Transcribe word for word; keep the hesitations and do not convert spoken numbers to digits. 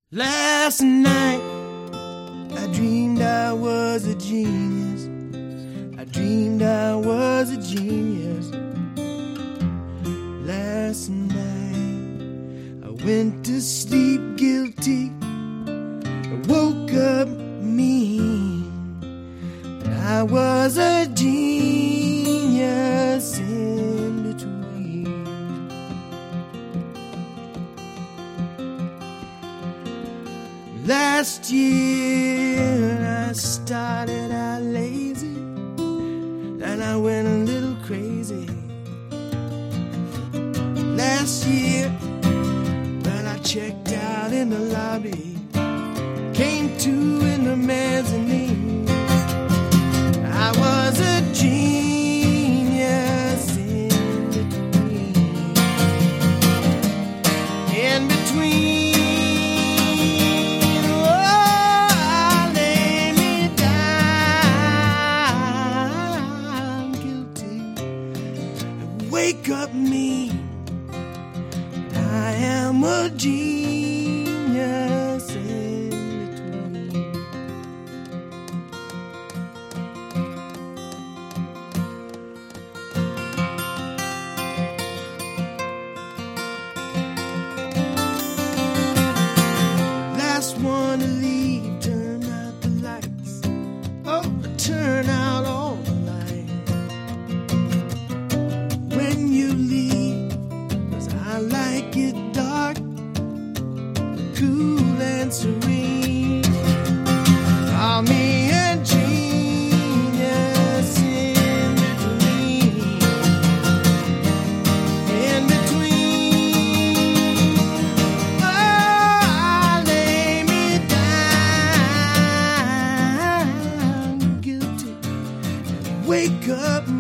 Last night, I dreamed I was a genius. I dreamed I was a genius. Last night, I went to sleep guilty. I woke up mean. I was a genius in between. Last year I started out lazy, then I went a little crazy. Last year, when I checked out in the lobby, came to in the mezzanine. I was a genius in between. In between. Wake up me, I am a genius in between. Last one to leave, turn out the lights. Oh, turn out all the lights. When you leave, 'cause I like it dark, cool and serene. Call me a genius in between. In between. Oh, I lay me down guilty and wake up